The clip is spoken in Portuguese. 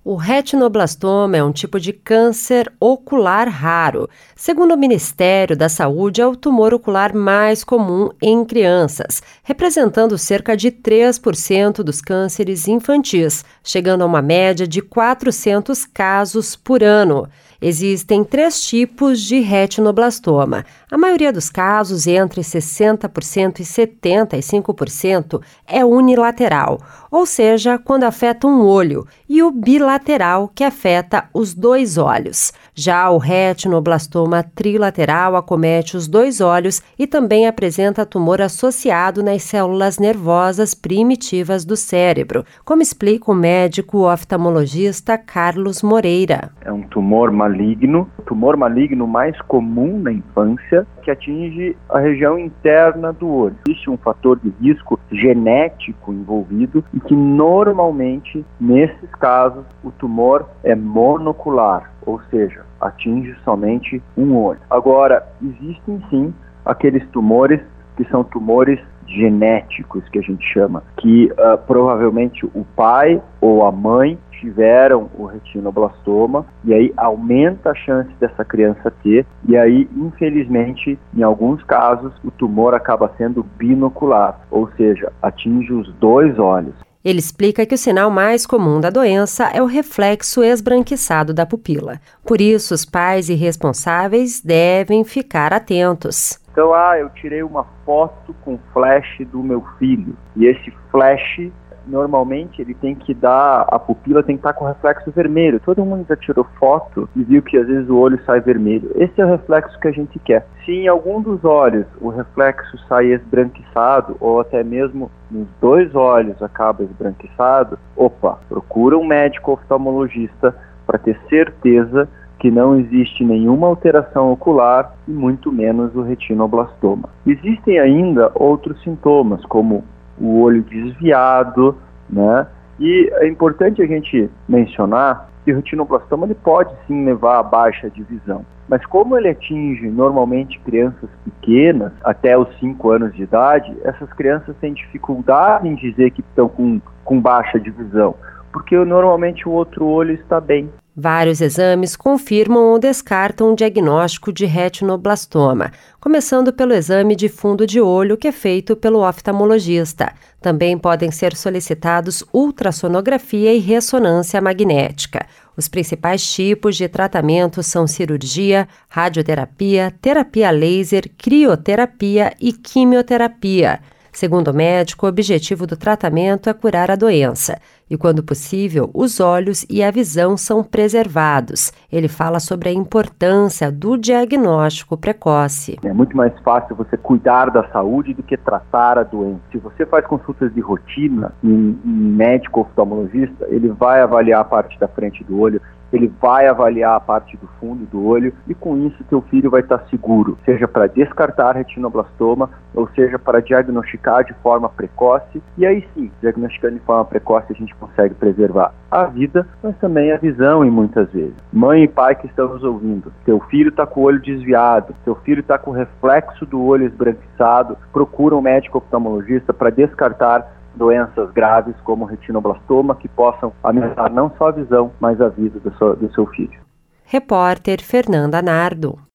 O retinoblastoma é um tipo de câncer ocular raro. Segundo o Ministério da Saúde, é o tumor ocular mais comum em crianças, representando cerca de 3% dos cânceres infantis, chegando a uma média de 400 casos por ano. Existem 3 tipos de retinoblastoma. A maioria dos casos, entre 60% e 75%, é unilateral, ou seja, quando afeta um olho, e o bilateral, que afeta os 2 olhos. Já o retinoblastoma trilateral acomete os 2 olhos e também apresenta tumor associado nas células nervosas primitivas do cérebro, como explica o médico oftalmologista Carlos Moreira. É um tumor maligno, o tumor maligno mais comum na infância, que atinge a região interna do olho. Existe um fator de risco genético envolvido e que normalmente, nesses casos, o tumor é monocular, ou seja, atinge somente um olho. Agora, existem sim aqueles tumores que são tumores genéticos, que a gente chama, que provavelmente o pai ou a mãe tiveram o retinoblastoma e aí aumenta a chance dessa criança ter, e aí infelizmente em alguns casos o tumor acaba sendo binocular, ou seja, atinge os 2 olhos. Ele explica que o sinal mais comum da doença é o reflexo esbranquiçado da pupila. Por isso, os pais e responsáveis devem ficar atentos. Então, eu tirei uma foto com flash do meu filho, e esse flash normalmente ele tem que dar, a pupila tem que estar com reflexo vermelho. Todo mundo já tirou foto e viu que às vezes o olho sai vermelho. Esse é o reflexo que a gente quer. Se em algum dos olhos o reflexo sai esbranquiçado, ou até mesmo nos 2 olhos acaba esbranquiçado, procura um médico oftalmologista para ter certeza que não existe nenhuma alteração ocular e muito menos o retinoblastoma. Existem ainda outros sintomas, como o olho desviado, né? E é importante a gente mencionar que o retinoblastoma ele pode sim levar a baixa de visão. Mas como ele atinge normalmente crianças pequenas, até os 5 anos de idade, essas crianças têm dificuldade em dizer que estão com baixa de visão, porque normalmente o outro olho está bem. Vários exames confirmam ou descartam o diagnóstico de retinoblastoma, começando pelo exame de fundo de olho que é feito pelo oftalmologista. Também podem ser solicitados ultrassonografia e ressonância magnética. Os principais tipos de tratamento são cirurgia, radioterapia, terapia laser, crioterapia e quimioterapia. Segundo o médico, o objetivo do tratamento é curar a doença e, quando possível, os olhos e a visão são preservados. Ele fala sobre a importância do diagnóstico precoce. É muito mais fácil você cuidar da saúde do que tratar a doença. Se você faz consultas de rotina em médico oftalmologista, ele vai avaliar a parte da frente do olho, ele vai avaliar a parte do fundo do olho e com isso teu filho vai estar seguro, seja para descartar retinoblastoma ou seja para diagnosticar de forma precoce, e aí sim, diagnosticando de forma precoce a gente consegue preservar a vida, mas também a visão em muitas vezes. Mãe e pai que estão nos ouvindo, teu filho está com o olho desviado, teu filho está com o reflexo do olho esbranquiçado, procura um médico oftalmologista para descartar doenças graves como retinoblastoma que possam ameaçar não só a visão, mas a vida do seu filho. Repórter Fernanda Nardo.